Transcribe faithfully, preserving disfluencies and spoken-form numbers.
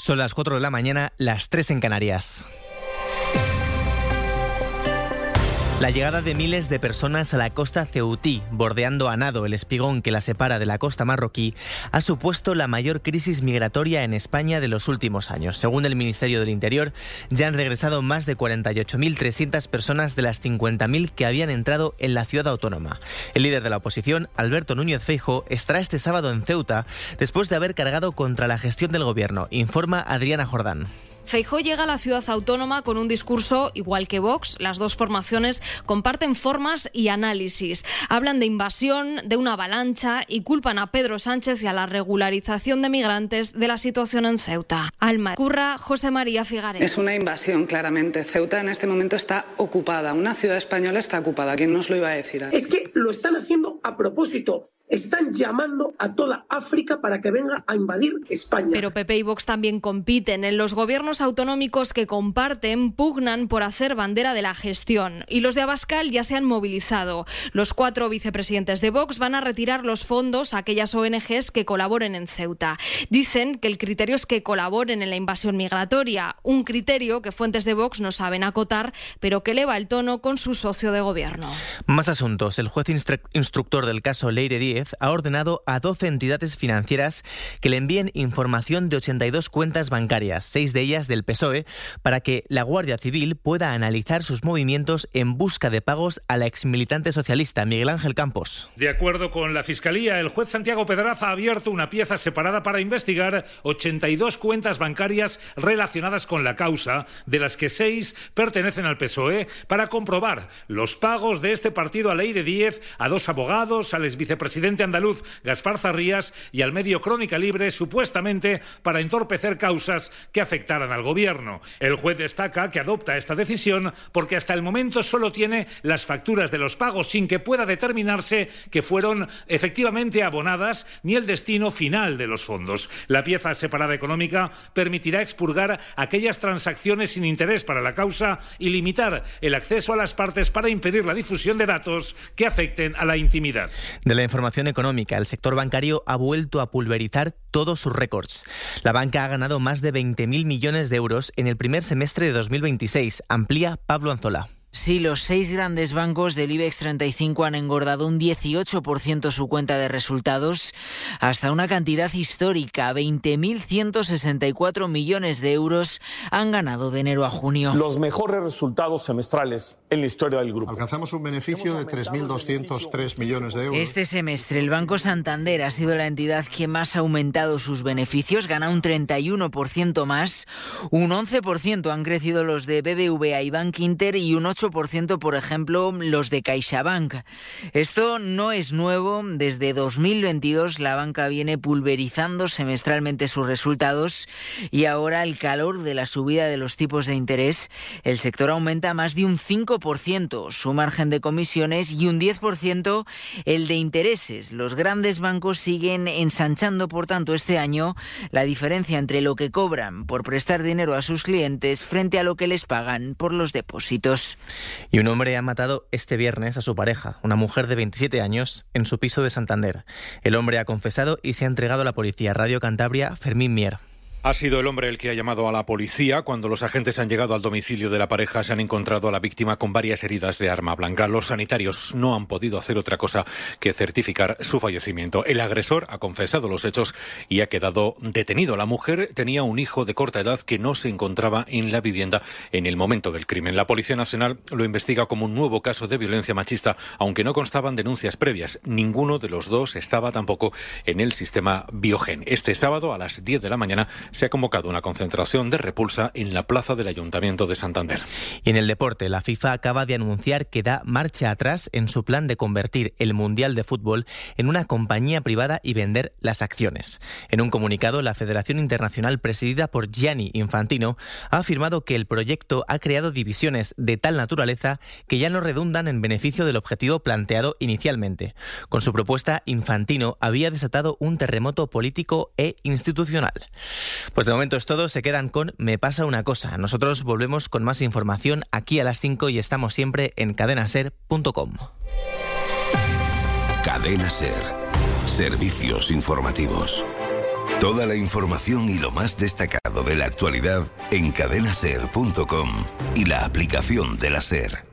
Son las cuatro de la mañana, las tres en Canarias. La llegada de miles de personas a la costa ceutí, bordeando a nado el espigón que la separa de la costa marroquí, ha supuesto la mayor crisis migratoria en España de los últimos años. Según el Ministerio del Interior, ya han regresado más de cuarenta y ocho mil trescientas personas de las cincuenta mil que habían entrado en la ciudad autónoma. El líder de la oposición, Alberto Núñez Feijóo, estará este sábado en Ceuta después de haber cargado contra la gestión del gobierno, informa Adriana Jordán. Feijóo llega a la ciudad autónoma con un discurso igual que Vox. Las dos formaciones comparten formas y análisis. Hablan de invasión, de una avalancha y culpan a Pedro Sánchez y a la regularización de migrantes de la situación en Ceuta. Alma Curra, José María Figares. Es una invasión, claramente. Ceuta en este momento está ocupada. Una ciudad española está ocupada. ¿Quién nos lo iba a decir? Es que lo están haciendo a propósito. Están llamando a toda África para que venga a invadir España. Pero P P y Vox también compiten. En los gobiernos autonómicos que comparten pugnan por hacer bandera de la gestión. Y los de Abascal ya se han movilizado. Los cuatro vicepresidentes de Vox van a retirar los fondos a aquellas O N Ges que colaboren en Ceuta. Dicen que el criterio es que colaboren en la invasión migratoria. Un criterio que fuentes de Vox no saben acotar, pero que eleva el tono con su socio de gobierno. Más asuntos. El juez instru- instructor del caso Leire Díez ha ordenado a doce entidades financieras que le envíen información de ochenta y dos cuentas bancarias, seis de ellas del P S O E, para que la Guardia Civil pueda analizar sus movimientos en busca de pagos a la exmilitante socialista Miguel Ángel Campos. De acuerdo con la Fiscalía, el juez Santiago Pedraza ha abierto una pieza separada para investigar ochenta y dos cuentas bancarias relacionadas con la causa, de las que seis pertenecen al P S O E, para comprobar los pagos de este partido a Leire Díez, a dos abogados, al exvicepresidente andaluz Gaspar Zarrías y al medio Crónica Libre, supuestamente para entorpecer causas que afectaran al gobierno. El juez destaca que adopta esta decisión porque hasta el momento solo tiene las facturas de los pagos, sin que pueda determinarse que fueron efectivamente abonadas ni el destino final de los fondos. La pieza separada económica permitirá expurgar aquellas transacciones sin interés para la causa y limitar el acceso a las partes para impedir la difusión de datos que afecten a la intimidad. De la información económica, el sector bancario ha vuelto a pulverizar todos sus récords. La banca ha ganado más de veinte mil millones de euros en el primer semestre de dos mil veintiséis, amplía Pablo Anzola. Sí, los seis grandes bancos del IBEX treinta y cinco han engordado un dieciocho por ciento su cuenta de resultados hasta una cantidad histórica. veinte mil ciento sesenta y cuatro millones de euros han ganado de enero a junio. Los mejores resultados semestrales en la historia del grupo. Alcanzamos un beneficio de tres mil doscientos tres millones de euros. Este semestre el Banco Santander ha sido la entidad que más ha aumentado sus beneficios, gana un treinta y uno por ciento más. Un once por ciento han crecido los de B B V A y Bank Inter y un ocho por ciento, por ejemplo, los de CaixaBank. Esto no es nuevo. Desde dos mil veintidós la banca viene pulverizando semestralmente sus resultados y ahora, al calor de la subida de los tipos de interés, el sector aumenta más de un cinco por ciento su margen de comisiones y un diez por ciento el de intereses. Los grandes bancos siguen ensanchando, por tanto, este año la diferencia entre lo que cobran por prestar dinero a sus clientes frente a lo que les pagan por los depósitos. Y un hombre ha matado este viernes a su pareja, una mujer de veintisiete años, en su piso de Santander. El hombre ha confesado y se ha entregado a la policía. Radio Cantabria, Fermín Mier. Ha sido el hombre el que ha llamado a la policía. Cuando los agentes han llegado al domicilio de la pareja, se han encontrado a la víctima con varias heridas de arma blanca. Los sanitarios no han podido hacer otra cosa que certificar su fallecimiento. El agresor ha confesado los hechos y ha quedado detenido. La mujer tenía un hijo de corta edad que no se encontraba en la vivienda en el momento del crimen. La Policía Nacional lo investiga como un nuevo caso de violencia machista, aunque no constaban denuncias previas. Ninguno de los dos estaba tampoco en el sistema Biogen. Este sábado a las diez de la mañana se ha convocado una concentración de repulsa en la plaza del Ayuntamiento de Santander. Y en el deporte, la FIFA acaba de anunciar que da marcha atrás en su plan de convertir el Mundial de Fútbol en una compañía privada y vender las acciones. En un comunicado, la Federación Internacional, presidida por Gianni Infantino, ha afirmado que el proyecto ha creado divisiones de tal naturaleza que ya no redundan en beneficio del objetivo planteado inicialmente. Con su propuesta, Infantino había desatado un terremoto político e institucional. Pues de momento es todo, se quedan con Me pasa una cosa. Nosotros volvemos con más información aquí a las cinco y estamos siempre en cadena ser punto com. Cadena Ser. Servicios informativos. Toda la información y lo más destacado de la actualidad en cadena ser punto com y la aplicación de la SER.